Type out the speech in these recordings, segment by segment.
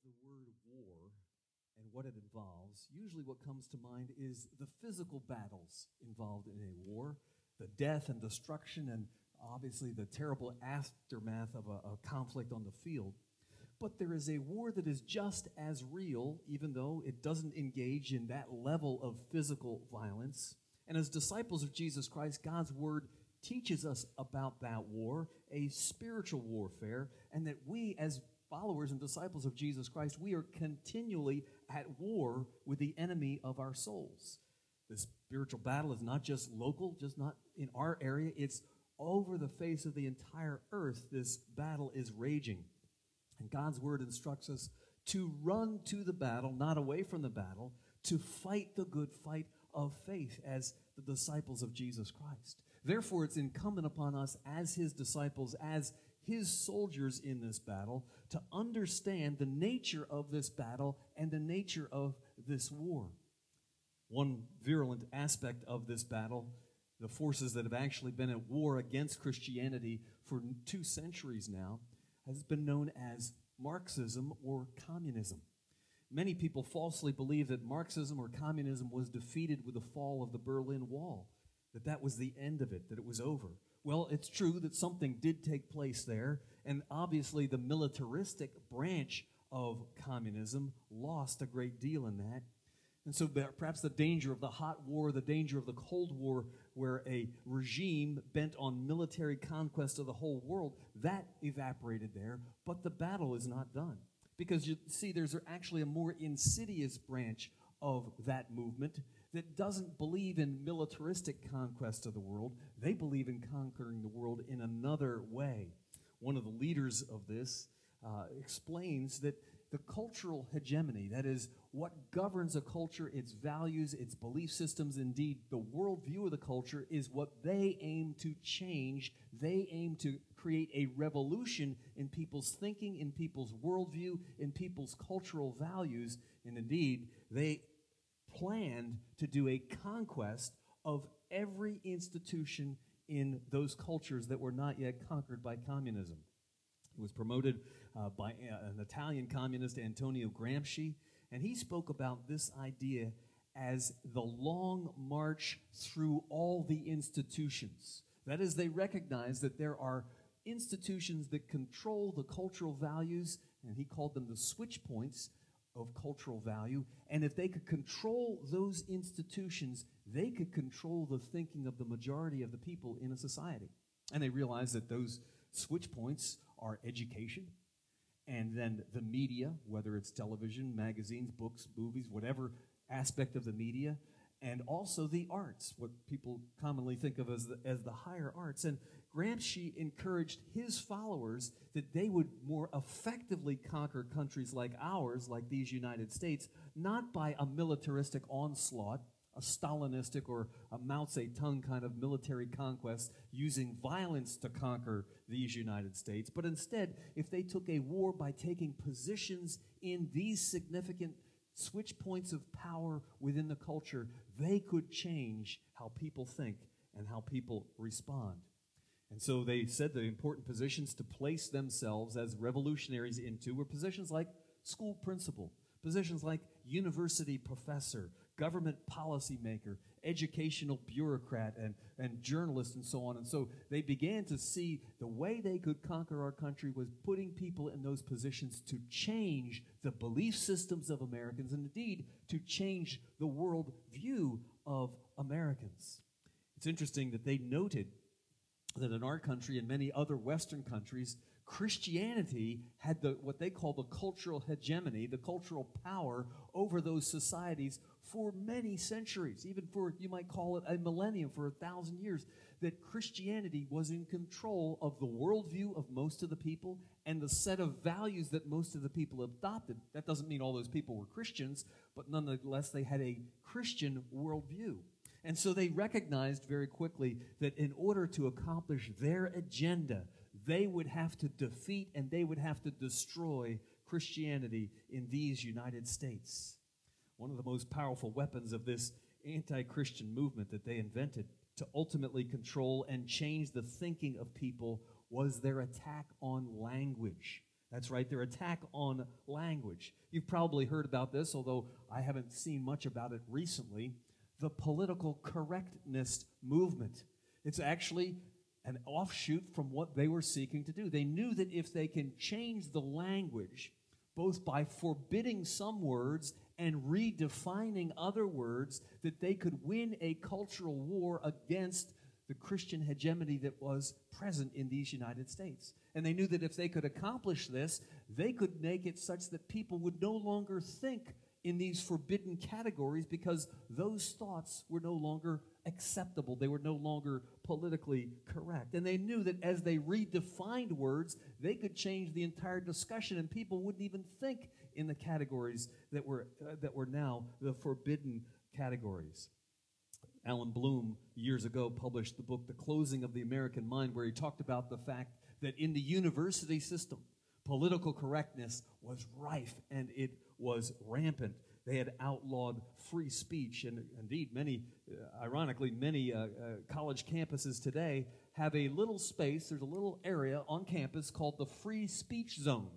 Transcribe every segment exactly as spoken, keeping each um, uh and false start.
the word war and what it involves, usually what comes to mind is the physical battles involved in a war, the death and destruction, and obviously the terrible aftermath of a, a conflict on the field. But there is a war that is just as real, even though it doesn't engage in that level of physical violence. And as disciples of Jesus Christ, God's Word teaches us about that war, a spiritual warfare, and that we as followers and disciples of Jesus Christ, we are continually at war with the enemy of our souls. This spiritual battle is not just local, just not in our area, it's over the face of the entire earth. This battle is raging. And God's Word instructs us to run to the battle, not away from the battle, to fight the good fight of faith as the disciples of Jesus Christ. Therefore, it's incumbent upon us as His disciples, as His soldiers in this battle, to understand the nature of this battle and the nature of this war. One virulent aspect of this battle, the forces that have actually been at war against Christianity for two centuries now, has been known as Marxism or communism. Many people falsely believe that Marxism or communism was defeated with the fall of the Berlin Wall, that that was the end of it, that it was over. Well, it's true that something did take place there, and obviously the militaristic branch of communism lost a great deal in that. And so perhaps the danger of the hot war, the danger of the Cold War, where a regime bent on military conquest of the whole world, that evaporated there, but the battle is not done. Because you see, there's actually a more insidious branch of that movement that doesn't believe in militaristic conquest of the world. They believe in conquering the world in another way. One of the leaders of this uh, explains that the cultural hegemony, that is, what governs a culture, its values, its belief systems, indeed, the worldview of the culture, is what they aim to change. They aim to create a revolution in people's thinking, in people's worldview, in people's cultural values, and indeed, they planned to do a conquest of every institution in those cultures that were not yet conquered by communism. It was promoted uh, by an Italian communist, Antonio Gramsci, and he spoke about this idea as the long march through all the institutions. That is, they recognize that there are institutions that control the cultural values, and he called them the switch points of cultural value, and if they could control those institutions, they could control the thinking of the majority of the people in a society. And they realized that those switch points are education, and then the media, whether it's television, magazines, books, movies, whatever aspect of the media, and also the arts, what people commonly think of as the, as the higher arts. And Gramsci encouraged his followers that they would more effectively conquer countries like ours, like these United States, not by a militaristic onslaught, a Stalinistic or a Mao Zedong kind of military conquest using violence to conquer these United States, but instead, if they took a war by taking positions in these significant switch points of power within the culture, they could change how people think and how people respond. And so they said the important positions to place themselves as revolutionaries into were positions like school principal, positions like university professor, government policymaker, educational bureaucrat, and, and journalist, and so on. And so they began to see the way they could conquer our country was putting people in those positions to change the belief systems of Americans, and indeed to change the world view of Americans. It's interesting that they noted that in our country and many other Western countries, Christianity had the what they call the cultural hegemony, the cultural power over those societies for many centuries, even for, you might call it a millennium, for a thousand years, that Christianity was in control of the worldview of most of the people and the set of values that most of the people adopted. That doesn't mean all those people were Christians, but nonetheless they had a Christian worldview. And so they recognized very quickly that in order to accomplish their agenda, they would have to defeat and they would have to destroy Christianity in these United States. One of the most powerful weapons of this anti-Christian movement that they invented to ultimately control and change the thinking of people was their attack on language. That's right, their attack on language. You've probably heard about this, although I haven't seen much about it recently, the political correctness movement. It's actually an offshoot from what they were seeking to do. They knew that if they can change the language, both by forbidding some words and redefining other words, that they could win a cultural war against the Christian hegemony that was present in these United States. And they knew that if they could accomplish this, they could make it such that people would no longer think in these forbidden categories because those thoughts were no longer acceptable. They were no longer politically correct. And they knew that as they redefined words, they could change the entire discussion and people wouldn't even think in the categories that were, uh, that were now the forbidden categories. Alan Bloom, years ago, published the book, The Closing of the American Mind, where he talked about the fact that in the university system, political correctness was rife and it was rampant. They had outlawed free speech, and indeed, many, uh, ironically, many uh, uh, college campuses today have a little space, there's a little area on campus called the free speech zone.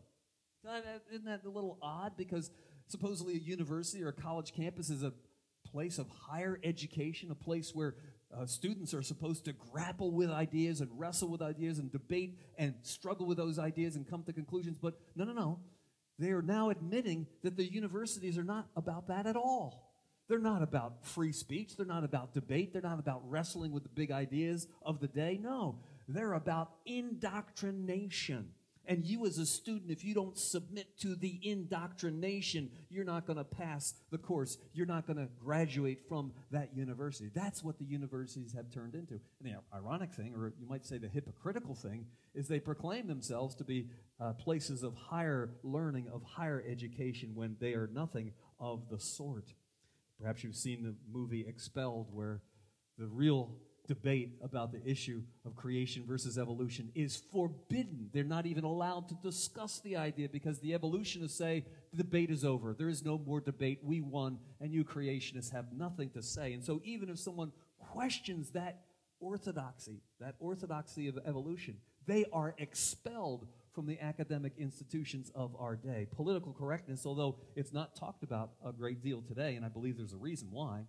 Isn't that a little odd? Because supposedly a university or a college campus is a place of higher education, a place where uh, students are supposed to grapple with ideas and wrestle with ideas and debate and struggle with those ideas and come to conclusions. But no, no, no. They are now admitting that the universities are not about that at all. They're not about free speech. They're not about debate. They're not about wrestling with the big ideas of the day. No, they're about indoctrination. And you as a student, if you don't submit to the indoctrination, you're not going to pass the course. You're not going to graduate from that university. That's what the universities have turned into. And the ironic thing, or you might say the hypocritical thing, is they proclaim themselves to be uh, places of higher learning, of higher education, when they are nothing of the sort. Perhaps you've seen the movie Expelled, where the real debate about the issue of creation versus evolution is forbidden. They're not even allowed to discuss the idea because the evolutionists say the debate is over. There is no more debate. We won, and you creationists have nothing to say. And so even if someone questions that orthodoxy, that orthodoxy of evolution, they are expelled from the academic institutions of our day. Political correctness, although it's not talked about a great deal today, and I believe there's a reason why,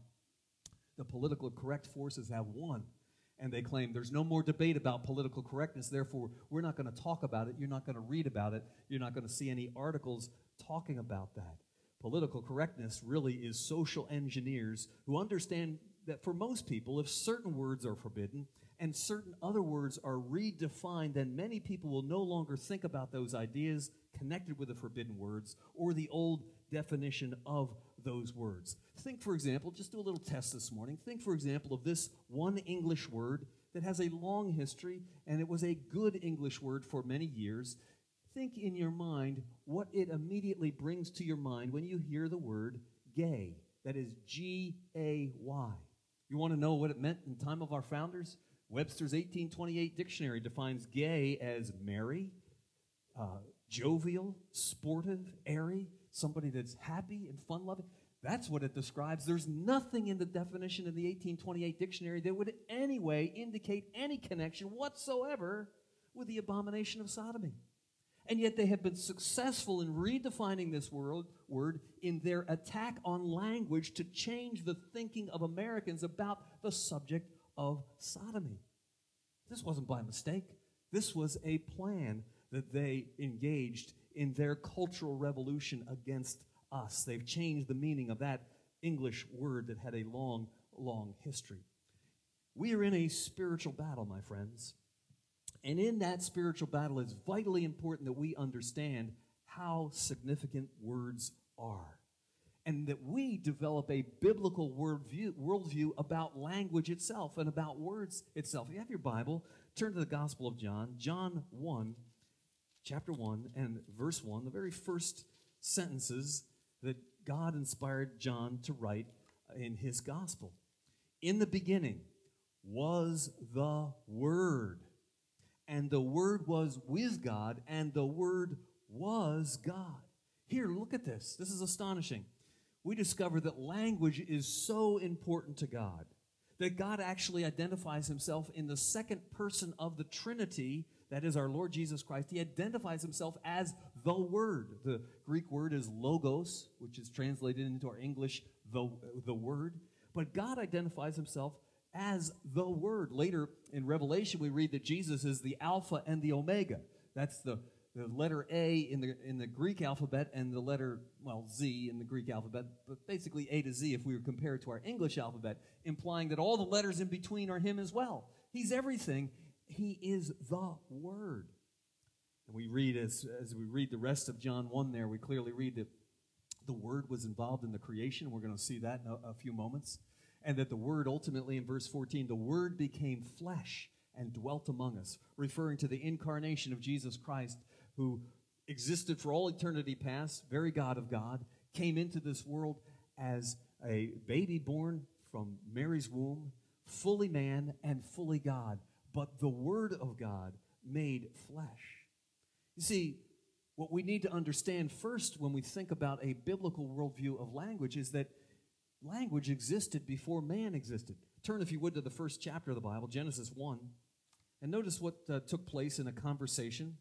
the political correct forces have won, and they claim there's no more debate about political correctness, therefore we're not going to talk about it, you're not going to read about it, you're not going to see any articles talking about that. Political correctness really is social engineers who understand that for most people, if certain words are forbidden and certain other words are redefined, then many people will no longer think about those ideas connected with the forbidden words or the old definition of those words. Think, for example, just do a little test this morning. Think, for example, of this one English word that has a long history, and it was a good English word for many years. Think in your mind what it immediately brings to your mind when you hear the word gay. That is G A Y. You want to know what it meant in the time of our founders? Webster's eighteen twenty-eight dictionary defines gay as merry, uh, jovial, sportive, airy, somebody that's happy and fun-loving. That's what it describes. There's nothing in the definition of the eighteen twenty-eight dictionary that would in any way indicate any connection whatsoever with the abomination of sodomy. And yet they have been successful in redefining this word, word in their attack on language to change the thinking of Americans about the subject of sodomy. This wasn't by mistake. This was a plan that they engaged in their cultural revolution against us. They've changed the meaning of that English word that had a long, long history. We are in a spiritual battle, my friends. And in that spiritual battle, it's vitally important that we understand how significant words are, and that we develop a biblical worldview, worldview about language itself and about words itself. If you have your Bible, turn to the Gospel of John, John one, chapter one, and verse one, the very first sentences that God inspired John to write in his Gospel. In the beginning was the Word, and the Word was with God, and the Word was God. Here, look at this. This is astonishing. We discover that language is so important to God, that God actually identifies himself in the second person of the Trinity, that is our Lord Jesus Christ. He identifies himself as the Word. The Greek word is logos, which is translated into our English, the, the Word. But God identifies himself as the Word. Later in Revelation, we read that Jesus is the Alpha and the Omega. That's the, the letter A in the, in the Greek alphabet and the letter, well, Z in the Greek alphabet, but basically A to Z if we were compared to our English alphabet, implying that all the letters in between are him as well. He's everything. He is the Word. And we read, as, as we read the rest of John one there, we clearly read that the Word was involved in the creation. We're going to see that in a, a few moments. And that the Word, ultimately in verse fourteen, the Word became flesh and dwelt among us, referring to the incarnation of Jesus Christ, who existed for all eternity past, very God of God, came into this world as a baby born from Mary's womb, fully man and fully God, but the Word of God made flesh. You see, what we need to understand first when we think about a biblical worldview of language is that language existed before man existed. Turn, if you would, to the first chapter of the Bible, Genesis one, and notice what uh, took place in a conversation.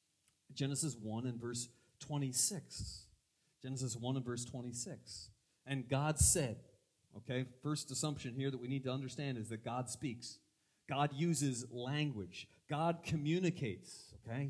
Genesis one and verse twenty-six. Genesis one and verse twenty-six. And God said, okay, first assumption here that we need to understand is that God speaks. God uses language. God communicates, okay?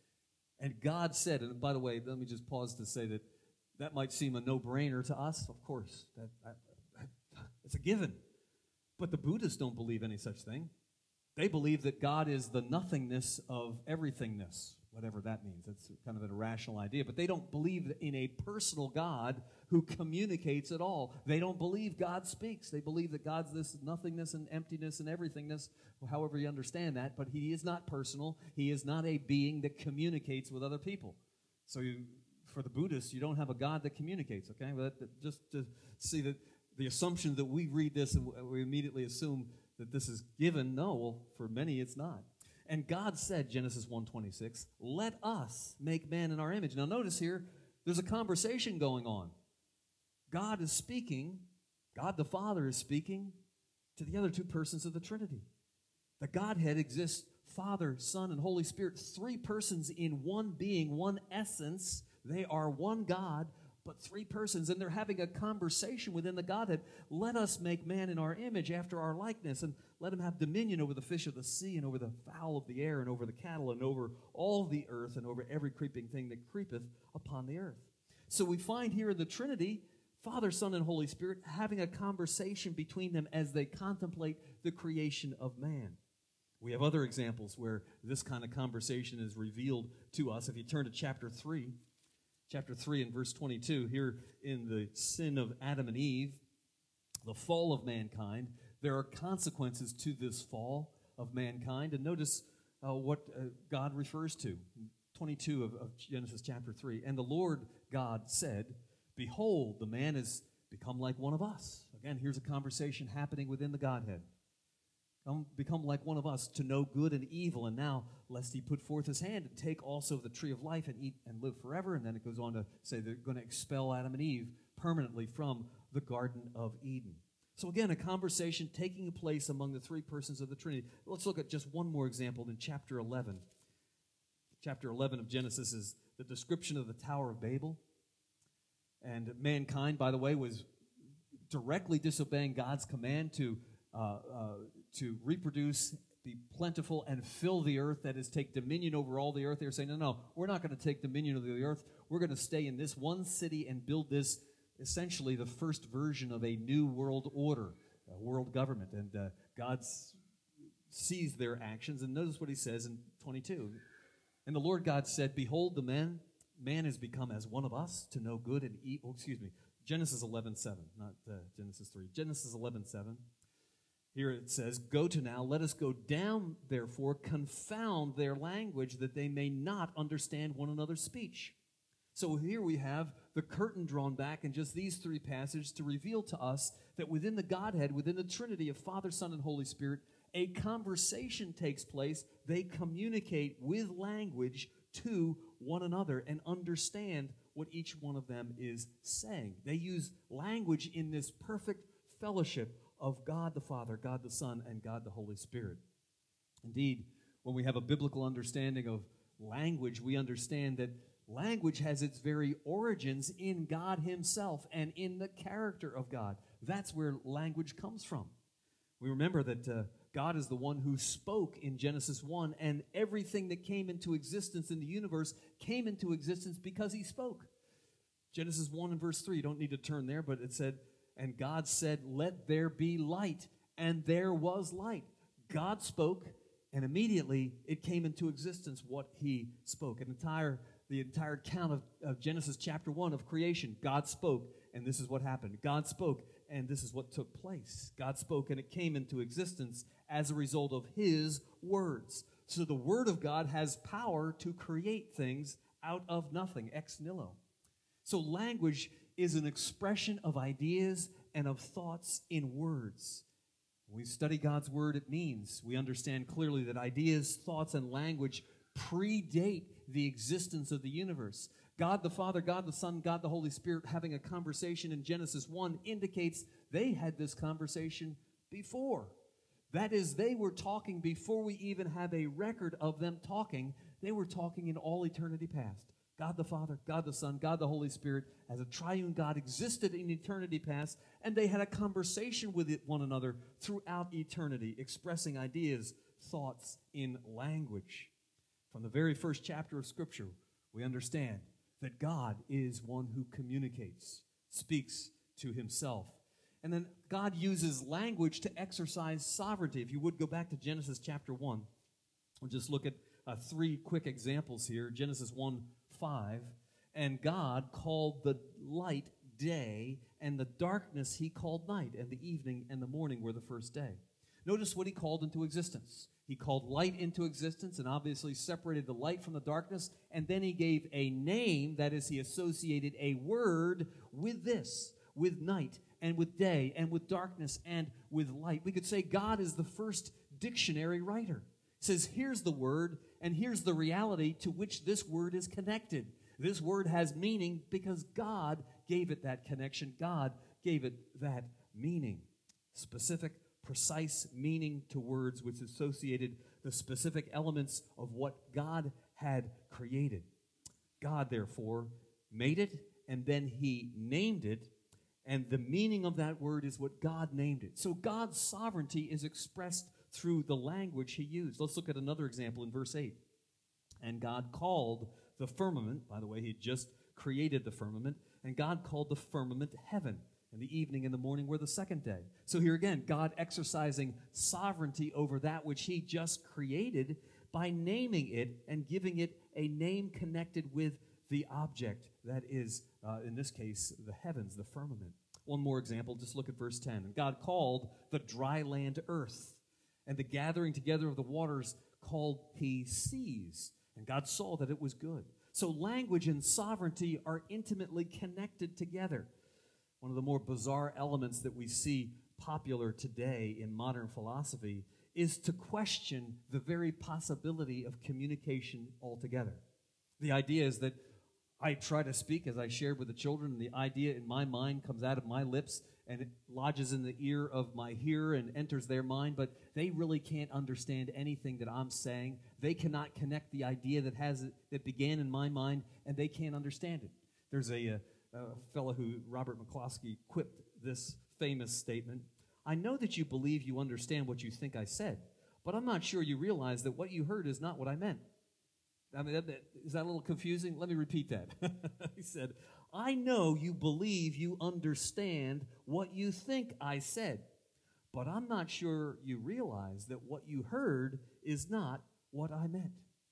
And God said, and by the way, let me just pause to say that that might seem a no-brainer to us. Of course, that, that, that, it's a given. But the Buddhists don't believe any such thing. They believe that God is the nothingness of everythingness, whatever that means. That's kind of an irrational idea. But they don't believe in a personal God who communicates at all. They don't believe God speaks. They believe that God's this nothingness and emptiness and everythingness, however you understand that. But he is not personal. He is not a being that communicates with other people. So you, for the Buddhists, you don't have a God that communicates, okay? But just to see that the assumption that we read this and we immediately assume that this is given, no, well, for many it's not. And God said, Genesis one twenty-six, let us make man in our image. Now notice here, there's a conversation going on. God is speaking, God the Father is speaking to the other two persons of the Trinity. The Godhead exists, Father, Son, and Holy Spirit, three persons in one being, one essence. They are one God, but three persons, and they're having a conversation within the Godhead. Let us make man in our image after our likeness, and let him have dominion over the fish of the sea, and over the fowl of the air, and over the cattle, and over all the earth, and over every creeping thing that creepeth upon the earth. So we find here in the Trinity, Father, Son, and Holy Spirit having a conversation between them as they contemplate the creation of man. We have other examples where this kind of conversation is revealed to us. If you turn to chapter three, Chapter three and verse twenty-two, here in the sin of Adam and Eve, the fall of mankind, there are consequences to this fall of mankind. And notice uh, what uh, God refers to, twenty-two of, of Genesis chapter three. And the Lord God said, behold, the man is become like one of us. Again, here's a conversation happening within the Godhead. Come, become like one of us to know good and evil. And now, lest he put forth his hand and take also the tree of life and eat and live forever. And then it goes on to say they're going to expel Adam and Eve permanently from the Garden of Eden. So again, a conversation taking place among the three persons of the Trinity. Let's look at just one more example in chapter eleven. Chapter eleven of Genesis is the description of the Tower of Babel. And mankind, by the way, was directly disobeying God's command to uh, uh, to reproduce, be plentiful, and fill the earth. That is, take dominion over all the earth. They were saying, no, no, we're not going to take dominion over the earth. We're going to stay in this one city and build this, essentially the first version of a new world order, a world government. And uh, God sees their actions. And notice what he says in twenty-two. And the Lord God said, behold, the man, man is become as one of us to know good and evil. Oh, excuse me, Genesis eleven seven, not uh, Genesis three. Genesis eleven seven. Here it says, go to now, let us go down, therefore, confound their language, that they may not understand one another's speech. So here we have the curtain drawn back in just these three passages to reveal to us that within the Godhead, within the Trinity of Father, Son, and Holy Spirit, a conversation takes place. They communicate with language to one another and understand what each one of them is saying. They use language in this perfect fellowship of God the Father, God the Son, and God the Holy Spirit. Indeed, when we have a biblical understanding of language, we understand that Language has its very origins in God himself and in the character of God. That's where language comes from. We remember that uh, God is the one who spoke in Genesis one, and everything that came into existence in the universe came into existence because he spoke. Genesis one and verse three, you don't need to turn there, but it said, and God said, let there be light, and there was light. God spoke, and immediately it came into existence what he spoke. An entire The entire account of, of Genesis chapter one of creation. God spoke, and this is what happened. God spoke, and this is what took place. God spoke, and it came into existence as a result of his words. So the word of God has power to create things out of nothing, ex nihilo. So language is an expression of ideas and of thoughts in words. When we study God's word, it means we understand clearly that ideas, thoughts, and language predate the existence of the universe. God the Father, God the Son, God the Holy Spirit having a conversation in Genesis one indicates they had this conversation before. That is, they were talking before we even have a record of them talking. They were talking in all eternity past. God the Father, God the Son, God the Holy Spirit, as a triune God, existed in eternity past, and they had a conversation with one another throughout eternity, expressing ideas, thoughts in language. From the very first chapter of Scripture, we understand that God is one who communicates, speaks to himself. And then God uses language to exercise sovereignty. If you would go back to Genesis chapter one, we'll just look at uh, three quick examples here. Genesis one five, and God called the light day, and the darkness he called night, and the evening and the morning were the first day. Notice what he called into existence. He called light into existence and obviously separated the light from the darkness, and then he gave a name, that is, he associated a word with this, with night and with day and with darkness and with light. We could say God is the first dictionary writer. He says, here's the word, and here's the reality to which this word is connected. This word has meaning because God gave it that connection. God gave it that meaning. Specific, precise meaning to words which associated the specific elements of what God had created. God, therefore, made it, and then he named it, and the meaning of that word is what God named it. So God's sovereignty is expressed through the language he used. Let's look at another example in verse eight. And God called the firmament, by the way, he had just created the firmament, and God called the firmament heaven. And the evening and the morning were the second day. So here again, God exercising sovereignty over that which he just created by naming it and giving it a name connected with the object that is, uh, in this case, the heavens, the firmament. One more example, just look at verse ten. And God called the dry land earth, and the gathering together of the waters called he seas. And God saw that it was good. So language and sovereignty are intimately connected together. One of the more bizarre elements that we see popular today in modern philosophy is to question the very possibility of communication altogether. The idea is that I try to speak, as I shared with the children, and the idea in my mind comes out of my lips and it lodges in the ear of my hearer and enters their mind, but they really can't understand anything that I'm saying. They cannot connect the idea that has that began in my mind, and they can't understand it. There's a, a, a fellow who, Robert McCloskey, quipped this famous statement: I know that you believe you understand what you think I said, but I'm not sure you realize that what you heard is not what I meant. I mean, that, that, is that a little confusing? Let me repeat that. He said, I know you believe you understand what you think I said, but I'm not sure you realize that what you heard is not what I meant.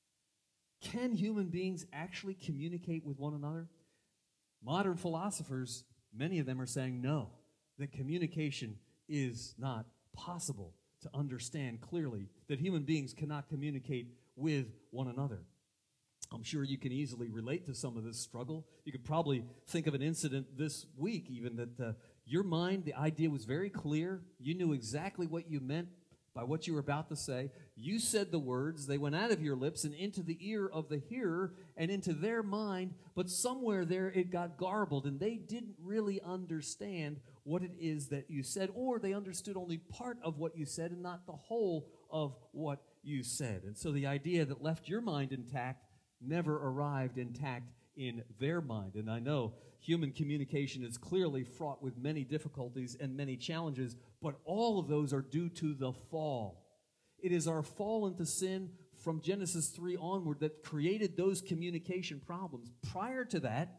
Can human beings actually communicate with one another? Modern philosophers, many of them are saying no, that communication is not possible, to understand clearly that human beings cannot communicate with one another. I'm sure you can easily relate to some of this struggle. You could probably think of an incident this week even that uh, your mind, the idea was very clear. You knew exactly what you meant by what you were about to say. You said the words. They went out of your lips and into the ear of the hearer and into their mind, but somewhere there it got garbled, and they didn't really understand what it is that you said, or they understood only part of what you said and not the whole of what you said. And so the idea that left your mind intact never arrived intact in their mind. And I know human communication is clearly fraught with many difficulties and many challenges, but all of those are due to the fall. It is our fall into sin from Genesis three onward that created those communication problems. Prior to that,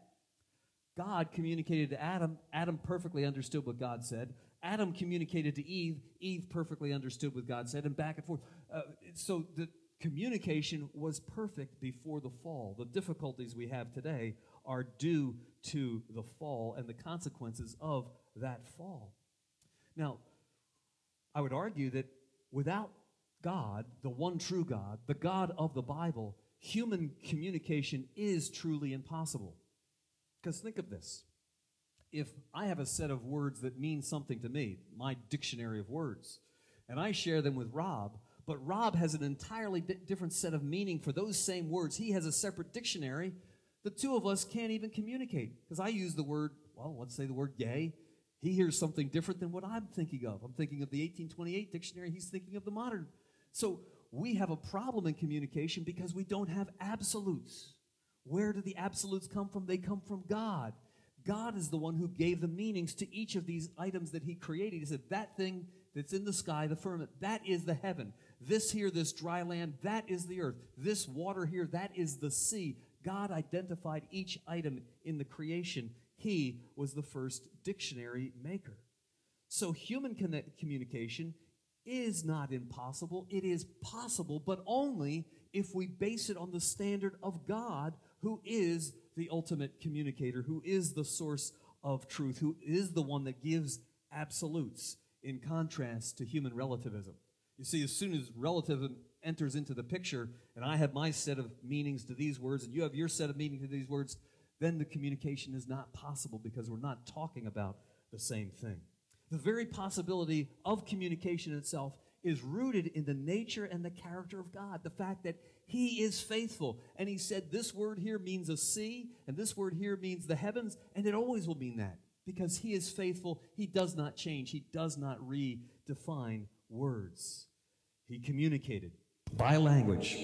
God communicated to Adam. Adam perfectly understood what God said. Adam communicated to Eve. Eve perfectly understood what God said, and back and forth. Uh, so the communication was perfect before the fall. The difficulties we have today are due to the fall and the consequences of that fall. Now, I would argue that without God, the one true God, the God of the Bible, human communication is truly impossible. Because think of this. If I have a set of words that mean something to me, my dictionary of words, and I share them with Rob, but Rob has an entirely di- different set of meaning for those same words. He has a separate dictionary. The two of us can't even communicate. Because I use the word, well, let's say the word gay. He hears something different than what I'm thinking of. I'm thinking of the eighteen twenty-eight dictionary. He's thinking of the modern. So we have a problem in communication because we don't have absolutes. Where do the absolutes come from? They come from God. God is the one who gave the meanings to each of these items that he created. He said, that thing that's in the sky, the firmament, that is the heaven. This here, this dry land, that is the earth. This water here, that is the sea. God identified each item in the creation. He was the first dictionary maker. So human connect- communication is not impossible. It is possible, but only if we base it on the standard of God, who is the ultimate communicator, who is the source of truth, who is the one that gives absolutes, in contrast to human relativism. You see, as soon as relativism enters into the picture, and I have my set of meanings to these words, and you have your set of meaning to these words, then the communication is not possible because we're not talking about the same thing. The very possibility of communication itself is rooted in the nature and the character of God, the fact that he is faithful. And he said this word here means a sea, and this word here means the heavens, and it always will mean that because he is faithful. He does not change. He does not redefine words. He communicated by language.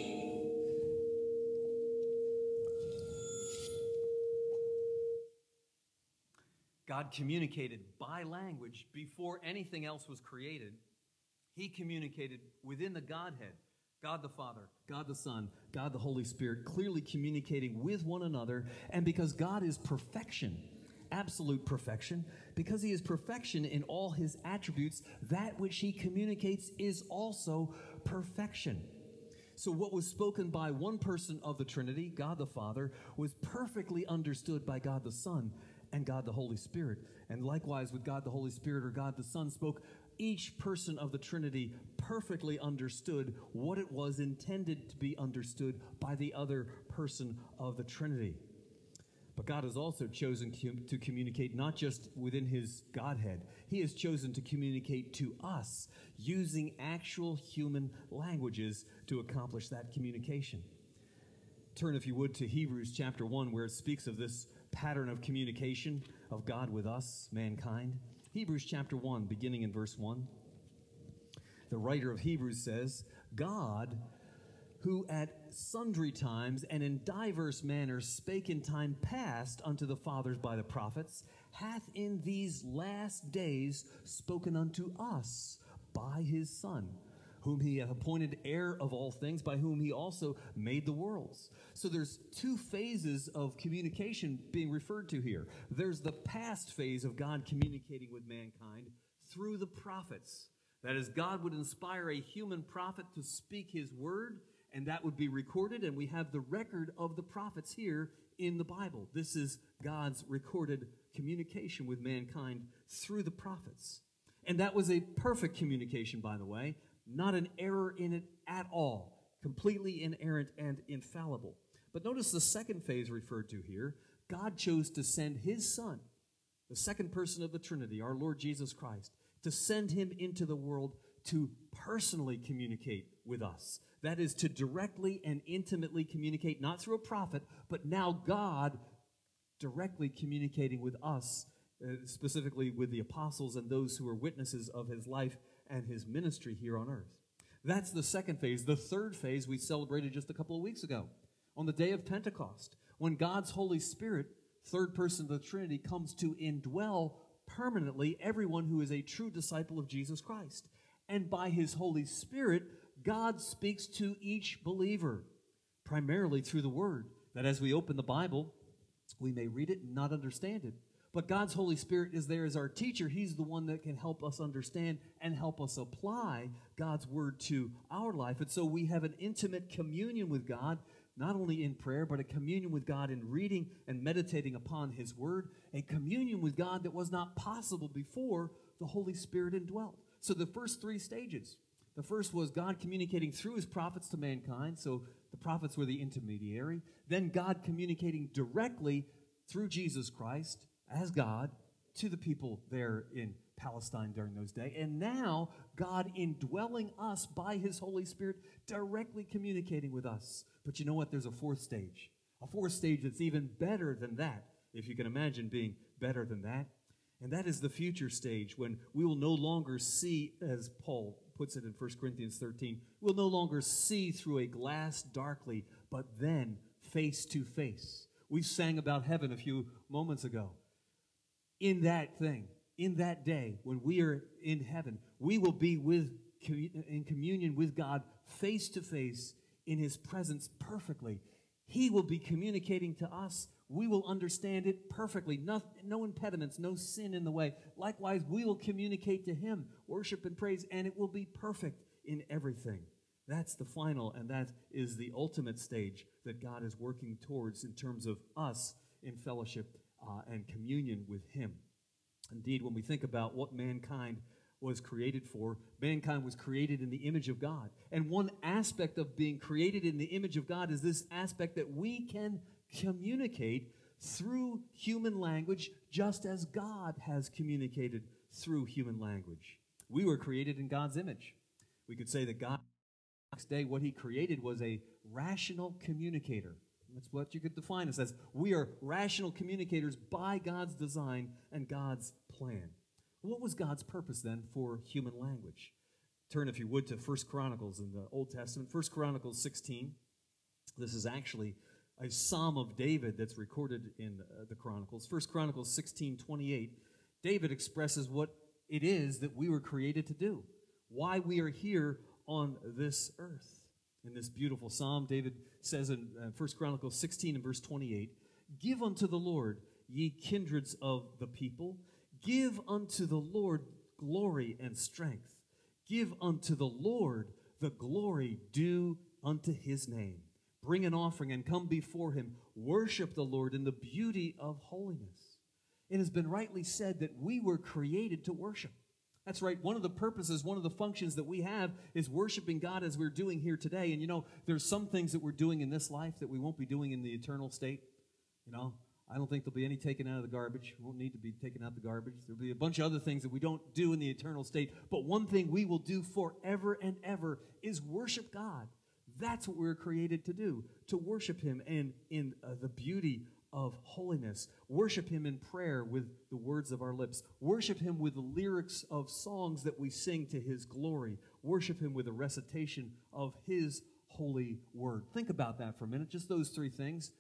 God communicated by language before anything else was created. He communicated within the Godhead, God the Father, God the Son, God the Holy Spirit, clearly communicating with one another. And because God is perfection, absolute perfection, because he is perfection in all his attributes, that which he communicates is also perfection. So what was spoken by one person of the Trinity, God the Father, was perfectly understood by God the Son and God the Holy Spirit. And likewise with God the Holy Spirit or God the Son spoke, each person of the Trinity perfectly understood what it was intended to be understood by the other person of the Trinity. But God has also chosen to communicate not just within his Godhead. He has chosen to communicate to us using actual human languages to accomplish that communication. Turn, if you would, to Hebrews chapter one, where it speaks of this pattern of communication of God with us, mankind. Hebrews chapter one, beginning in verse one. The writer of Hebrews says, God, who at sundry times and in diverse manners spake in time past unto the fathers by the prophets, hath in these last days spoken unto us by his Son, whom he hath appointed heir of all things, by whom he also made the worlds. So there's two phases of communication being referred to here. There's the past phase of God communicating with mankind through the prophets. That is, God would inspire a human prophet to speak his word, and that would be recorded, and we have the record of the prophets here in the Bible. This is God's recorded communication with mankind through the prophets. And that was a perfect communication, by the way, not an error in it at all, completely inerrant and infallible. But notice the second phase referred to here. God chose to send his Son, the second person of the Trinity, our Lord Jesus Christ, to send him into the world to personally communicate with us. That is, to directly and intimately communicate, not through a prophet, but now God directly communicating with us, uh, specifically with the apostles and those who were witnesses of his life and his ministry here on earth. That's the second phase. The third phase we celebrated just a couple of weeks ago, on the day of Pentecost, when God's Holy Spirit, third person of the Trinity, comes to indwell permanently everyone who is a true disciple of Jesus Christ. And by his Holy Spirit, God speaks to each believer, primarily through the Word, that as we open the Bible, we may read it and not understand it. But God's Holy Spirit is there as our teacher. He's the one that can help us understand and help us apply God's Word to our life. And so we have an intimate communion with God, not only in prayer, but a communion with God in reading and meditating upon His Word, a communion with God that was not possible before the Holy Spirit indwelt. So the first three stages. The first was God communicating through His prophets to mankind, so the prophets were the intermediary. Then God communicating directly through Jesus Christ as God to the people there in Palestine during those days. And now God indwelling us by His Holy Spirit, directly communicating with us. But you know what? There's a fourth stage. A fourth stage that's even better than that, if you can imagine being better than that. And that is the future stage, when we will no longer see, as Paul puts it in First Corinthians thirteen, we'll no longer see through a glass darkly, but then face to face. We sang about heaven a few moments ago. In that thing, in that day, when we are in heaven, we will be with in communion with God face to face in His presence perfectly. He will be communicating to us. We will understand it perfectly. No, no impediments, no sin in the way. Likewise, we will communicate to Him, worship and praise, and it will be perfect in everything. That's the final, and that is the ultimate stage that God is working towards in terms of us in fellowship uh, and communion with Him. Indeed, when we think about what mankind was created for, mankind was created in the image of God. And one aspect of being created in the image of God is this aspect that we can communicate through human language, just as God has communicated through human language. We were created in God's image. We could say that God, next day, what He created was a rational communicator. That's what you could define us as. We are rational communicators by God's design and God's plan. What was God's purpose then for human language? Turn, if you would, to First Chronicles in the Old Testament. First Chronicles sixteen. This is actually a Psalm of David that's recorded in uh, the Chronicles. First Chronicles sixteen twenty-eight. David expresses what it is that we were created to do, why we are here on this earth. In this beautiful psalm, David says in uh, First Chronicles sixteen and verse twenty-eight, "Give unto the Lord, ye kindreds of the people, give unto the Lord glory and strength. Give unto the Lord the glory due unto His name. Bring an offering and come before Him. Worship the Lord in the beauty of holiness." It has been rightly said that we were created to worship. That's right. One of the purposes, one of the functions that we have is worshiping God as we're doing here today. And you know, there's some things that we're doing in this life that we won't be doing in the eternal state. You know, I don't think there'll be any taken out of the garbage. We won't need to be taken out of the garbage. There'll be a bunch of other things that we don't do in the eternal state. But one thing we will do forever and ever is worship God. That's what we're created to do, to worship Him and in uh, the beauty of holiness. Worship Him in prayer with the words of our lips. Worship Him with the lyrics of songs that we sing to His glory. Worship Him with a recitation of His holy word. Think about that for a minute, just those three things.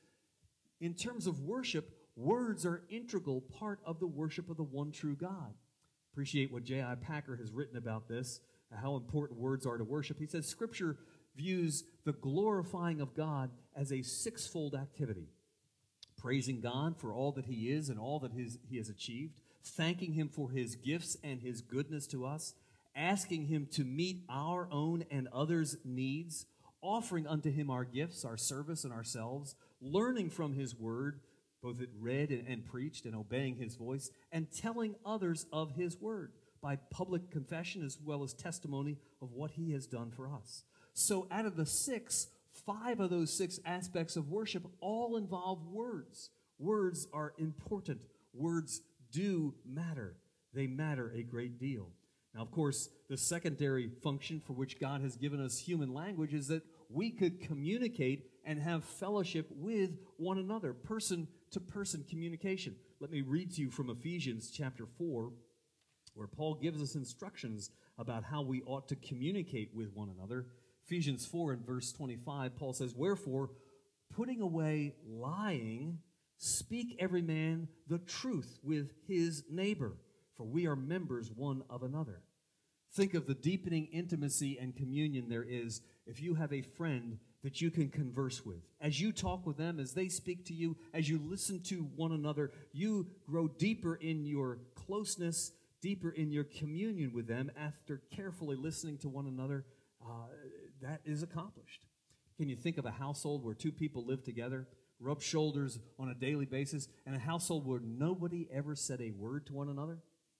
In terms of worship, words are an integral part of the worship of the one true God. Appreciate what J I Packer has written about this, how important words are to worship. He says, Scripture views the glorifying of God as a sixfold activity. Praising God for all that He is and all that his, He has achieved, thanking Him for His gifts and His goodness to us, asking Him to meet our own and others' needs, offering unto Him our gifts, our service, and ourselves, learning from His Word, both it read and, and preached, and obeying His voice, and telling others of His Word by public confession as well as testimony of what He has done for us. So out of the six, five of those six aspects of worship all involve words. Words are important. Words do matter. They matter a great deal. Now, of course, the secondary function for which God has given us human language is that we could communicate and have fellowship with one another, person-to-person communication. Let me read to you from Ephesians chapter four, where Paul gives us instructions about how we ought to communicate with one another. Ephesians four and verse twenty-five, Paul says, "Wherefore, putting away lying, speak every man the truth with his neighbor, for we are members one of another. Think of the deepening intimacy and communion there is if you have a friend that you can converse with. As you talk with them, as they speak to you, as you listen to one another, you grow deeper in your closeness, deeper in your communion with them after carefully listening to one another. Uh, that is accomplished. Can you think of a household where two people live together, rub shoulders on a daily basis, and a household where nobody ever said a word to one another?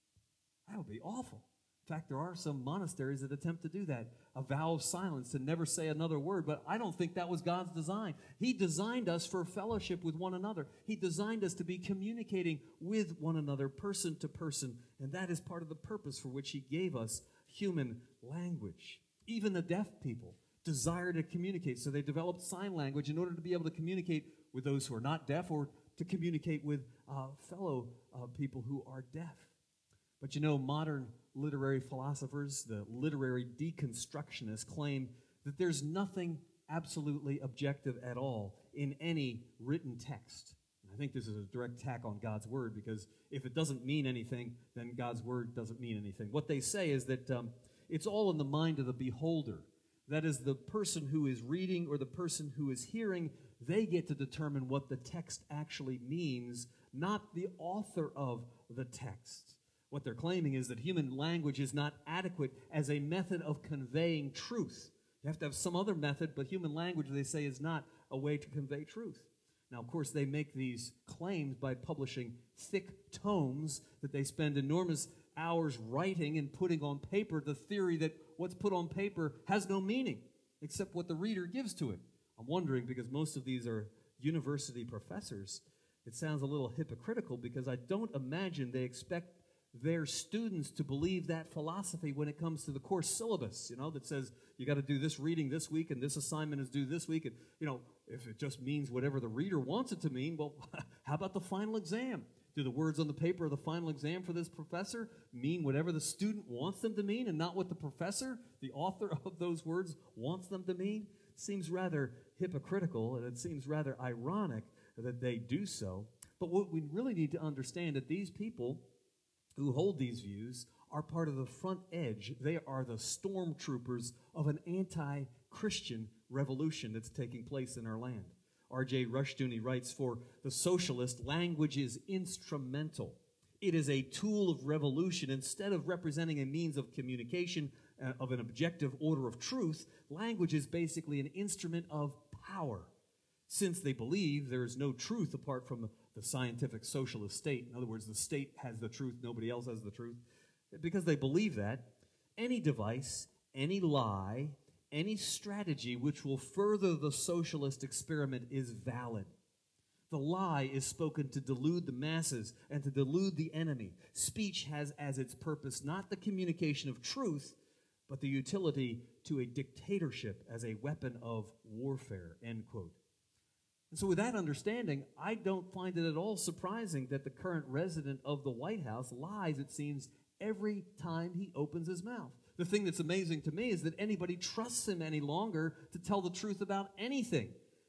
That would be awful. In fact, there are some monasteries that attempt to do that, a vow of silence, to never say another word, but I don't think that was God's design. He designed us for fellowship with one another. He designed us to be communicating with one another, person to person, and that is part of the purpose for which He gave us human language. Even the deaf people desire to communicate, so they developed sign language in order to be able to communicate with those who are not deaf or to communicate with uh, fellow uh, people who are deaf. But you know, modern literary philosophers, the literary deconstructionists, claim that there's nothing absolutely objective at all in any written text. And I think this is a direct attack on God's Word, because if it doesn't mean anything, then God's Word doesn't mean anything. What they say is that um, it's all in the mind of the beholder. That is, the person who is reading or the person who is hearing, they get to determine what the text actually means, not the author of the text. What they're claiming is that human language is not adequate as a method of conveying truth. You have to have some other method, but human language, they say, is not a way to convey truth. Now, of course, they make these claims by publishing thick tomes that they spend enormous hours writing and putting on paper, the theory that what's put on paper has no meaning except what the reader gives to it. I'm wondering, because most of these are university professors, it sounds a little hypocritical, because I don't imagine they expect their students to believe that philosophy when it comes to the course syllabus, you know, that says you got to do this reading this week and this assignment is due this week. And, you know, if it just means whatever the reader wants it to mean, well, how about the final exam? Do the words on the paper of the final exam for this professor mean whatever the student wants them to mean and not what the professor, the author of those words, wants them to mean? It seems rather hypocritical, and it seems rather ironic that they do so. But what we really need to understand is that these people who hold these views are part of the front edge. They are the stormtroopers of an anti-Christian revolution that's taking place in our land. R J Rushdoony writes, "For the socialist, language is instrumental. It is a tool of revolution. Instead of representing a means of communication uh, of an objective order of truth, language is basically an instrument of power. Since they believe there is no truth apart from the scientific socialist state, in other words, the state has the truth, nobody else has the truth, because they believe that, any device, any lie, any strategy which will further the socialist experiment is valid. The lie is spoken to delude the masses and to delude the enemy. Speech has as its purpose not the communication of truth, but the utility to a dictatorship as a weapon of warfare," end quote. And so with that understanding, I don't find it at all surprising that the current resident of the White House lies, it seems, every time he opens his mouth. The thing that's amazing to me is that anybody trusts him any longer to tell the truth about anything.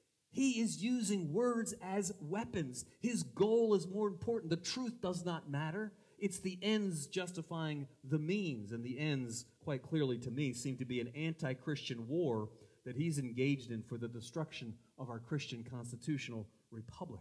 He is using words as weapons. His goal is more important. The truth does not matter. It's the ends justifying the means, and the ends, quite clearly to me, seem to be an anti-Christian war that he's engaged in for the destruction of our Christian constitutional republic.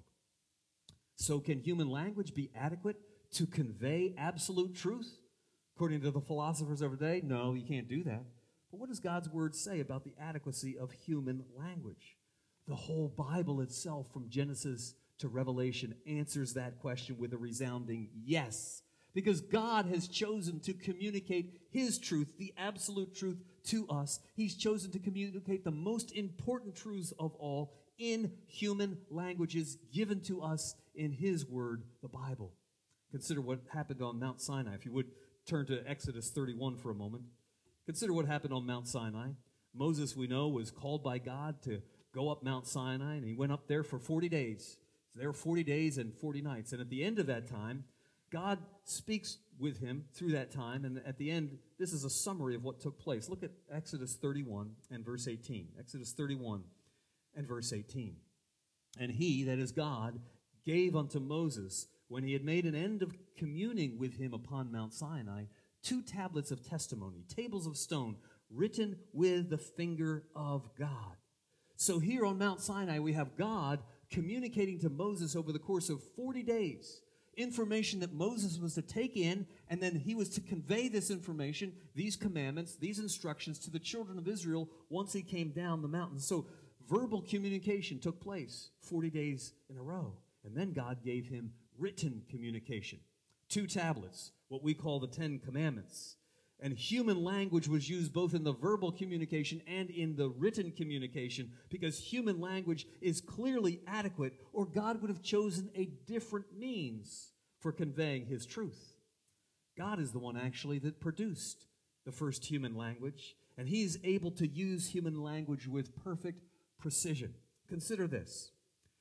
So can human language be adequate to convey absolute truth? According to the philosophers of our day, no, you can't do that. But what does God's Word say about the adequacy of human language? The whole Bible itself, from Genesis to Revelation, answers that question with a resounding yes. Because God has chosen to communicate His truth, the absolute truth, to us. He's chosen to communicate the most important truths of all in human languages given to us in His Word, the Bible. Consider what happened on Mount Sinai. If you would turn to Exodus thirty-one for a moment. Consider what happened on Mount Sinai. Moses, we know, was called by God to go up Mount Sinai, and he went up there for forty days. So there were forty days and forty nights. And at the end of that time, God speaks with him through that time, and at the end, this is a summary of what took place. Look at Exodus thirty-one and verse eighteen. Exodus thirty-one and verse eighteen. And he, that is God, gave unto Moses, when he had made an end of communing with him upon Mount Sinai, two tablets of testimony, tables of stone, written with the finger of God. So here on Mount Sinai, we have God communicating to Moses over the course of forty days, information that Moses was to take in, and then he was to convey this information, these commandments, these instructions to the children of Israel once he came down the mountain. So verbal communication took place forty days in a row. And then God gave him written communication. Two tablets, what we call the Ten Commandments. And human language was used both in the verbal communication and in the written communication, because human language is clearly adequate, or God would have chosen a different means for conveying his truth. God is the one actually that produced the first human language, and he is able to use human language with perfect precision. Consider this.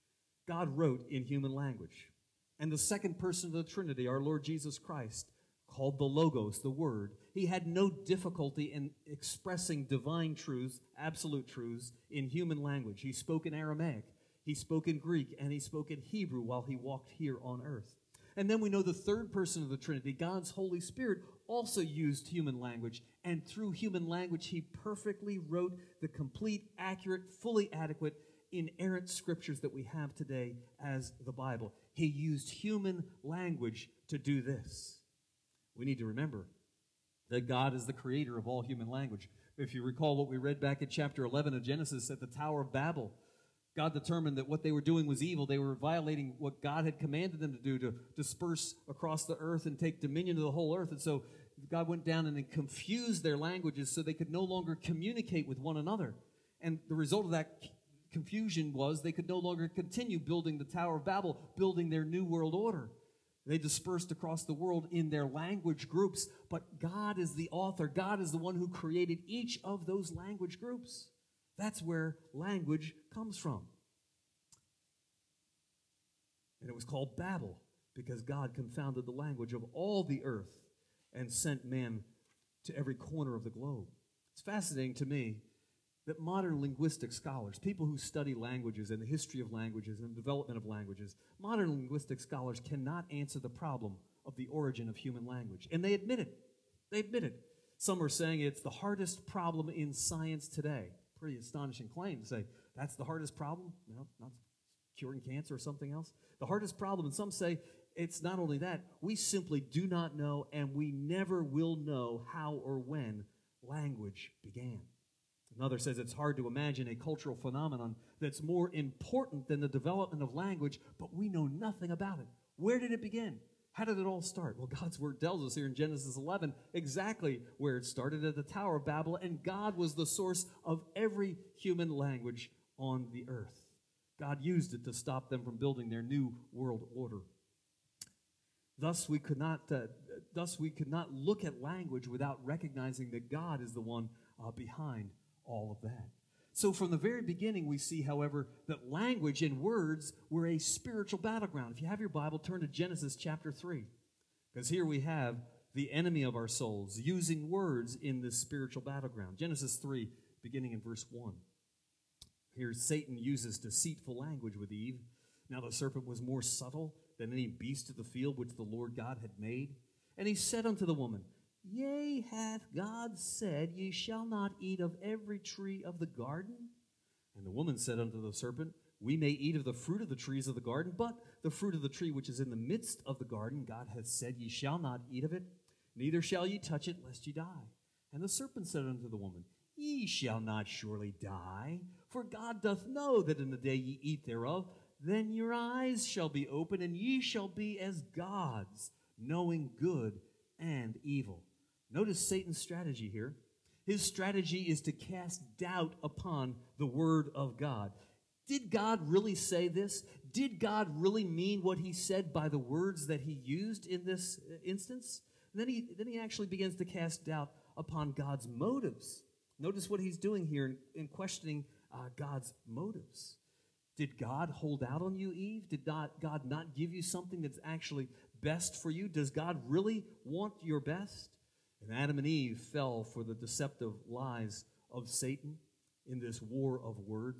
God wrote in human language, and the second person of the Trinity, our Lord Jesus Christ, called the Logos, the Word, he had no difficulty in expressing divine truths, absolute truths, in human language. He spoke in Aramaic, he spoke in Greek, and he spoke in Hebrew while he walked here on earth. And then we know the third person of the Trinity, God's Holy Spirit, also used human language, and through human language he perfectly wrote the complete, accurate, fully adequate, inerrant scriptures that we have today as the Bible. He used human language to do this. We need to remember that God is the creator of all human language. If you recall what we read back in chapter eleven of Genesis at the Tower of Babel, God determined that what they were doing was evil. They were violating what God had commanded them to do, to disperse across the earth and take dominion of the whole earth. And so God went down and then confused their languages so they could no longer communicate with one another. And the result of that confusion was they could no longer continue building the Tower of Babel, building their new world order. They dispersed across the world in their language groups, but God is the author. God is the one who created each of those language groups. That's where language comes from. And it was called Babel because God confounded the language of all the earth and sent man to every corner of the globe. It's fascinating to me that modern linguistic scholars, people who study languages and the history of languages and the development of languages, modern linguistic scholars cannot answer the problem of the origin of human language. And they admit it. They admit it. Some are saying it's the hardest problem in science today. Pretty astonishing claim to say that's the hardest problem. No, not curing cancer or something else. The hardest problem, and some say it's not only that, we simply do not know, and we never will know how or when language began. Another says it's hard to imagine a cultural phenomenon that's more important than the development of language, but we know nothing about it. Where did it begin? How did it all start? Well, God's Word tells us here in Genesis eleven exactly where it started, at the Tower of Babel, and God was the source of every human language on the earth. God used it to stop them from building their new world order. Thus, we could not, uh, thus we could not look at language without recognizing that God is the one uh, behind all of that. So from the very beginning, we see, however, that language and words were a spiritual battleground. If you have your Bible, turn to Genesis chapter three, because here we have the enemy of our souls using words in this spiritual battleground. Genesis three, beginning in verse one. Here Satan uses deceitful language with Eve. Now the serpent was more subtle than any beast of the field which the Lord God had made. And he said unto the woman, Yea, hath God said, Ye shall not eat of every tree of the garden? And the woman said unto the serpent, We may eat of the fruit of the trees of the garden, but the fruit of the tree which is in the midst of the garden, God hath said, Ye shall not eat of it, neither shall ye touch it, lest ye die. And the serpent said unto the woman, Ye shall not surely die, for God doth know that in the day ye eat thereof, then your eyes shall be open, and ye shall be as gods, knowing good and evil. Notice Satan's strategy here. His strategy is to cast doubt upon the Word of God. Did God really say this? Did God really mean what he said by the words that he used in this instance? And then he, then he actually begins to cast doubt upon God's motives. Notice what he's doing here in, in questioning uh, God's motives. Did God hold out on you, Eve? Did not, God not give you something that's actually best for you? Does God really want your best? And Adam and Eve fell for the deceptive lies of Satan in this war of words.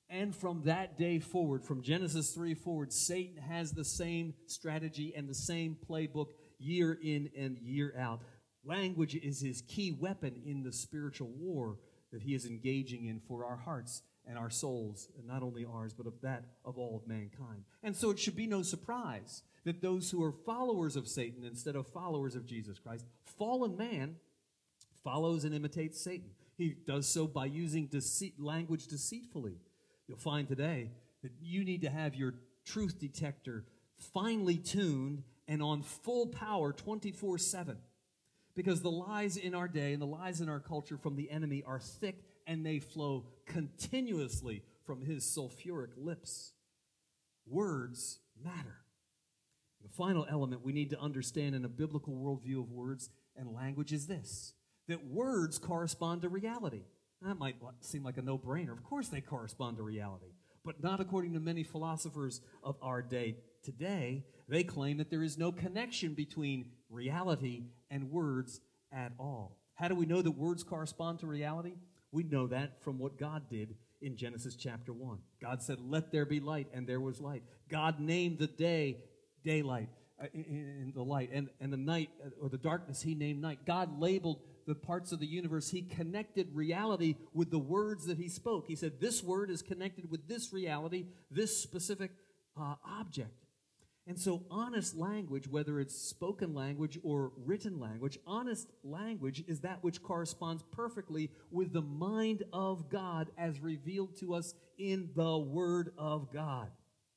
And from that day forward, from Genesis three forward, Satan has the same strategy and the same playbook year in and year out. Language is his key weapon in the spiritual war that he is engaging in for our hearts and our souls, and not only ours, but of that of all of mankind. And so it should be no surprise that those who are followers of Satan instead of followers of Jesus Christ, fallen man follows and imitates Satan. He does so by using deceit, language deceitfully. You'll find today that you need to have your truth detector finely tuned and on full power twenty-four seven. Because the lies in our day and the lies in our culture from the enemy are thick and they flow continuously from his sulfuric lips. Words matter. The final element we need to understand in a biblical worldview of words and language is this, that words correspond to reality. That might seem like a no-brainer. Of course they correspond to reality, but not according to many philosophers of our day. Today, they claim that there is no connection between reality and words at all. How do we know that words correspond to reality? We know that from what God did in Genesis chapter one. God said, "Let there be light," and there was light. God named the day daylight, uh, in, in the light, and, and the night, uh, or the darkness, he named night. God labeled the parts of the universe. He connected reality with the words that he spoke. He said, this word is connected with this reality, this specific uh, object. And so honest language, whether it's spoken language or written language, honest language is that which corresponds perfectly with the mind of God as revealed to us in the Word of God.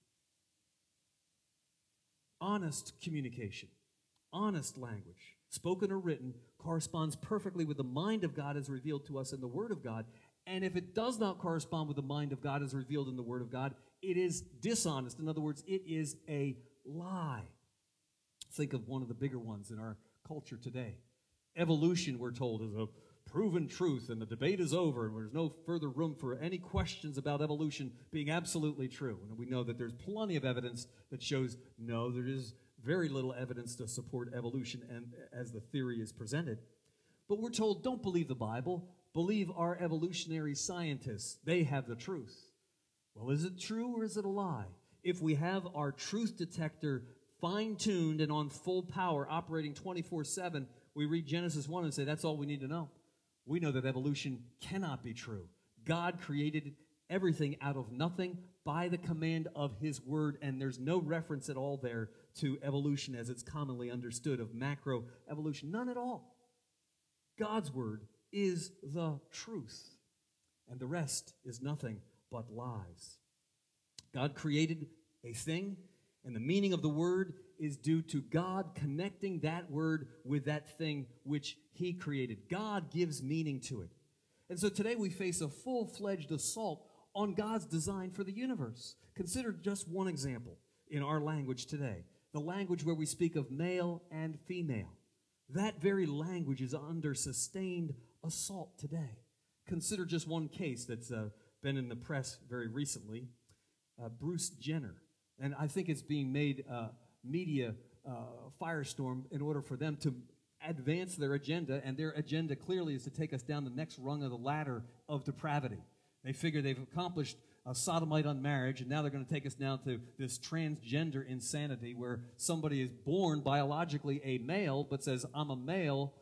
Honest communication, honest language, spoken or written, corresponds perfectly with the mind of God as revealed to us in the Word of God. And if it does not correspond with the mind of God as revealed in the Word of God, it is dishonest. In other words, it is a lie. Think of one of the bigger ones in our culture today. Evolution, we're told, is a proven truth, and the debate is over, and there's no further room for any questions about evolution being absolutely true. And we know that there's plenty of evidence that shows, no, there is very little evidence to support evolution and as the theory is presented. But we're told, don't believe the Bible, believe our evolutionary scientists. They have the truth. Well, is it true or is it a lie? If we have our truth detector fine-tuned and on full power, operating twenty-four seven, we read Genesis one and say, that's all we need to know. We know that evolution cannot be true. God created everything out of nothing by the command of his word, and there's no reference at all there to evolution as it's commonly understood of macroevolution. None at all. God's word is the truth, and the rest is nothing but lies. God created a thing, and the meaning of the word is due to God connecting that word with that thing which he created. God gives meaning to it. And so today we face a full-fledged assault on God's design for the universe. Consider just one example in our language today, the language where we speak of male and female. That very language is under sustained assault today. Consider just one case that's uh, been in the press very recently, uh, Bruce Jenner. And I think it's being made uh, media uh, firestorm in order for them to advance their agenda, and their agenda clearly is to take us down the next rung of the ladder of depravity. They figure they've accomplished a sodomite on marriage, and now they're going to take us down to this transgender insanity where somebody is born biologically a male but says, I'm a male,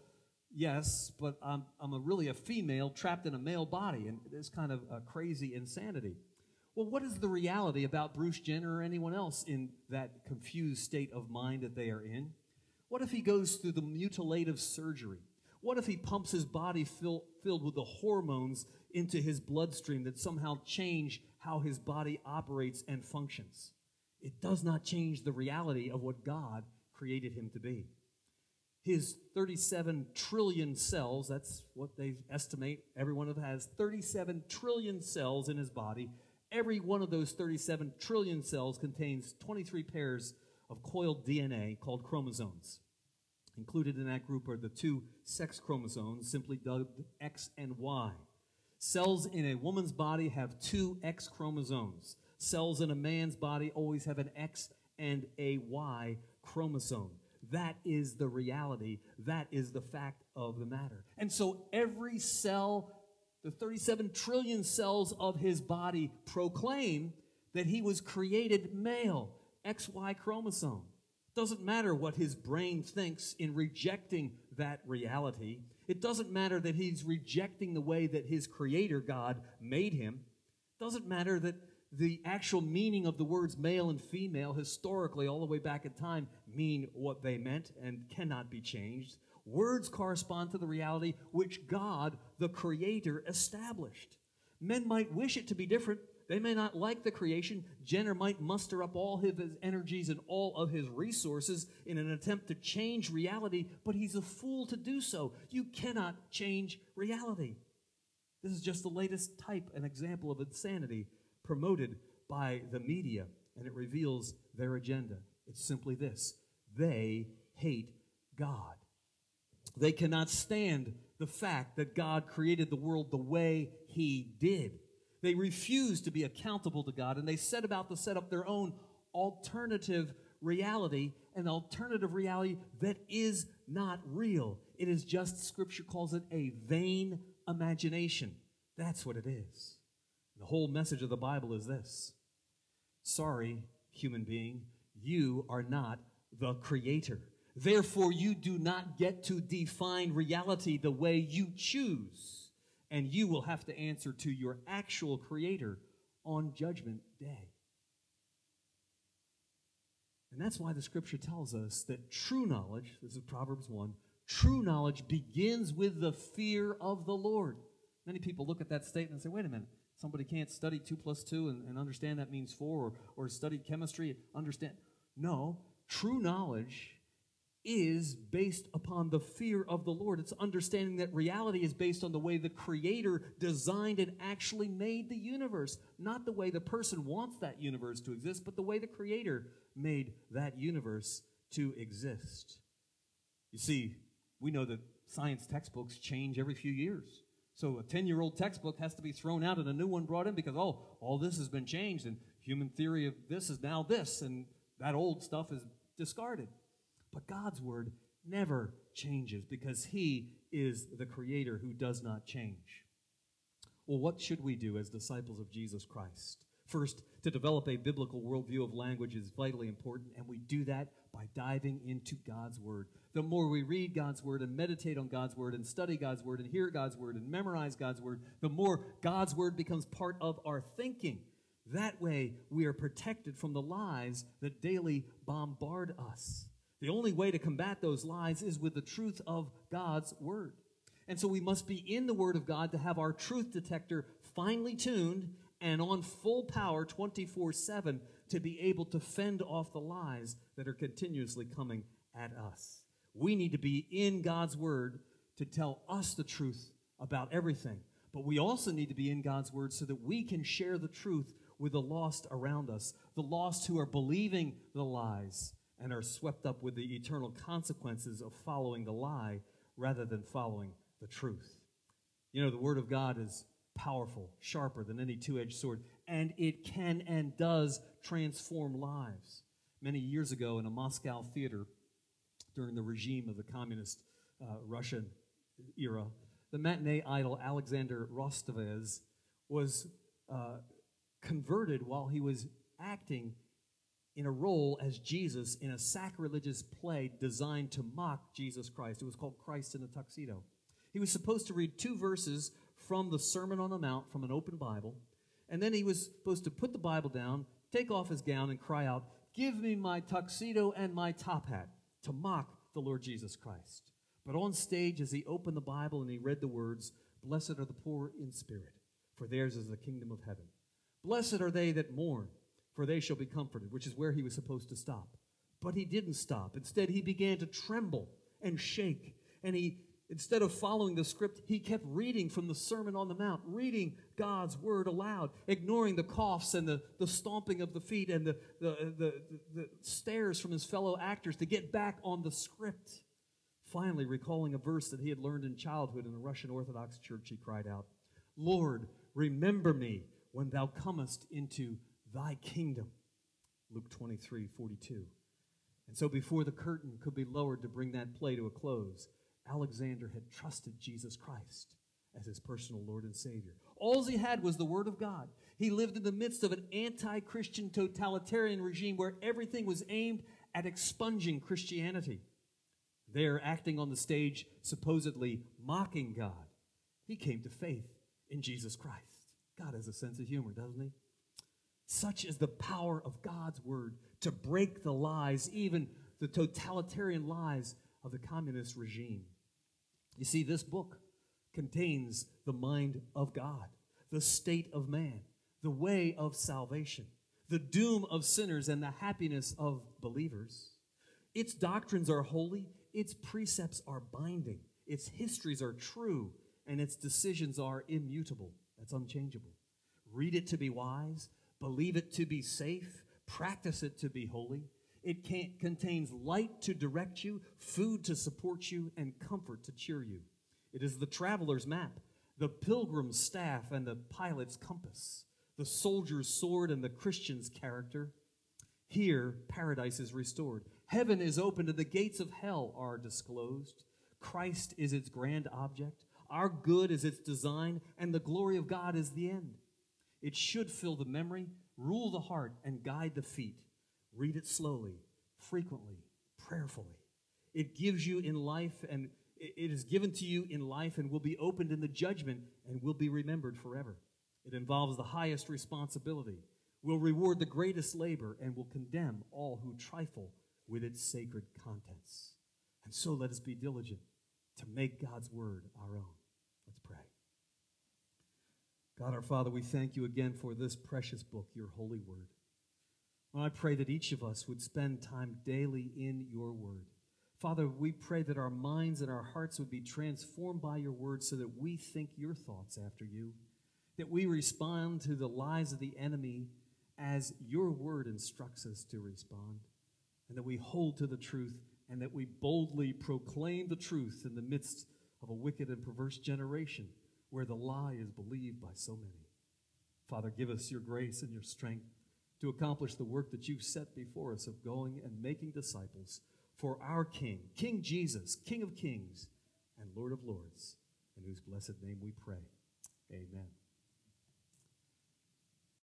yes, but I'm, I'm a really a female trapped in a male body, and this kind of a crazy insanity. Well, what is the reality about Bruce Jenner or anyone else in that confused state of mind that they are in? What if he goes through the mutilative surgery? What if he pumps his body fill, filled with the hormones into his bloodstream that somehow change how his body operates and functions? It does not change the reality of what God created him to be. His thirty-seven trillion cells, that's what they estimate everyone has, thirty-seven trillion cells in his body. Every one of those thirty-seven trillion cells contains twenty-three pairs of coiled D N A called chromosomes. Included in that group are the two sex chromosomes, simply dubbed X and Y. Cells in a woman's body have two X chromosomes. Cells in a man's body always have an X and a Y chromosome. That is the reality. That is the fact of the matter. And so every cell the thirty-seven trillion cells of his body proclaim that he was created male, X Y chromosome. Doesn't matter what his brain thinks in rejecting that reality. It doesn't matter that he's rejecting the way that his creator, God, made him. Doesn't matter that the actual meaning of the words male and female historically all the way back in time mean what they meant and cannot be changed. Words correspond to the reality which God, the creator, established. Men might wish it to be different. They may not like the creation. Jenner might muster up all of his energies and all of his resources in an attempt to change reality, but he's a fool to do so. You cannot change reality. This is just the latest type and example of insanity promoted by the media, and it reveals their agenda. It's simply this: they hate God. They cannot stand the fact that God created the world the way he did. They refuse to be accountable to God, and they set about to set up their own alternative reality, an alternative reality that is not real. It is just, Scripture calls it, a vain imagination. That's what it is. The whole message of the Bible is this: sorry, human being, you are not the creator. Therefore, you do not get to define reality the way you choose, and you will have to answer to your actual creator on Judgment Day. And that's why the Scripture tells us that true knowledge, this is Proverbs one, true knowledge begins with the fear of the Lord. Many people look at that statement and say, wait a minute, somebody can't study two plus two and, and understand that means four, or, or study chemistry, understand. No, true knowledge is based upon the fear of the Lord. It's understanding that reality is based on the way the Creator designed and actually made the universe. Not the way the person wants that universe to exist, but the way the Creator made that universe to exist. You see, we know that science textbooks change every few years. So a ten-year-old textbook has to be thrown out and a new one brought in because, oh, all this has been changed and human theory of this is now this, and that old stuff is discarded. But God's Word never changes because He is the Creator who does not change. Well, what should we do as disciples of Jesus Christ? First, to develop a biblical worldview of language is vitally important, and we do that by diving into God's Word. The more we read God's Word and meditate on God's Word and study God's Word and hear God's Word and memorize God's Word, the more God's Word becomes part of our thinking. That way, we are protected from the lies that daily bombard us. The only way to combat those lies is with the truth of God's Word. And so we must be in the Word of God to have our truth detector finely tuned and on full power twenty-four seven to be able to fend off the lies that are continuously coming at us. We need to be in God's Word to tell us the truth about everything. But we also need to be in God's Word so that we can share the truth with the lost around us, the lost who are believing the lies and are swept up with the eternal consequences of following the lie rather than following the truth. You know, the Word of God is powerful, sharper than any two-edged sword, and it can and does transform lives. Many years ago in a Moscow theater, during the regime of the communist uh, Russian era, the matinee idol Alexander Rostovez was uh, converted while he was acting in a role as Jesus in a sacrilegious play designed to mock Jesus Christ. It was called Christ in a Tuxedo. He was supposed to read two verses from the Sermon on the Mount from an open Bible, and then he was supposed to put the Bible down, take off his gown, and cry out, "Give me my tuxedo and my top hat," to mock the Lord Jesus Christ. But on stage, as he opened the Bible and he read the words, "Blessed are the poor in spirit, for theirs is the kingdom of heaven. Blessed are they that mourn, for they shall be comforted," which is where he was supposed to stop. But he didn't stop. Instead, he began to tremble and shake. And he, instead of following the script, he kept reading from the Sermon on the Mount, reading God's Word aloud, ignoring the coughs and the, the stomping of the feet and the, the, the, the stares from his fellow actors to get back on the script. Finally, recalling a verse that he had learned in childhood in a Russian Orthodox church, he cried out, "Lord, remember me when thou comest into thy kingdom." Luke twenty-three forty-two. And so before the curtain could be lowered to bring that play to a close, Alexander had trusted Jesus Christ. as his personal Lord and Savior. All he had was the Word of God. He lived in the midst of an anti-Christian totalitarian regime where everything was aimed at expunging Christianity. There, acting on the stage, supposedly mocking God, he came to faith in Jesus Christ. God has a sense of humor, doesn't he? Such is the power of God's Word to break the lies, even the totalitarian lies of the communist regime. You see, this book contains the mind of God, the state of man, the way of salvation, the doom of sinners, and the happiness of believers. Its doctrines are holy, its precepts are binding, its histories are true, and its decisions are immutable. That's unchangeable. Read it to be wise, believe it to be safe, practice it to be holy. It can, contains light to direct you, food to support you, and comfort to cheer you. It is the traveler's map, the pilgrim's staff, and the pilot's compass, the soldier's sword, and the Christian's character. Here, paradise is restored. Heaven is opened, and the gates of hell are disclosed. Christ is its grand object. Our good is its design, and the glory of God is the end. It should fill the memory, rule the heart, and guide the feet. Read it slowly, frequently, prayerfully. It gives you in life, and it is given to you in life and will be opened in the judgment and will be remembered forever. It involves the highest responsibility, will reward the greatest labor, and will condemn all who trifle with its sacred contents. And so let us be diligent to make God's word our own. Let's pray. God our Father, we thank you again for this precious book, your holy word. And I pray that each of us would spend time daily in your word. Father, we pray that our minds and our hearts would be transformed by your word so that we think your thoughts after you, that we respond to the lies of the enemy as your word instructs us to respond, and that we hold to the truth, and that we boldly proclaim the truth in the midst of a wicked and perverse generation where the lie is believed by so many. Father, give us your grace and your strength to accomplish the work that you've set before us of going and making disciples for our King, King Jesus, King of kings and Lord of lords, in whose blessed name we pray. Amen.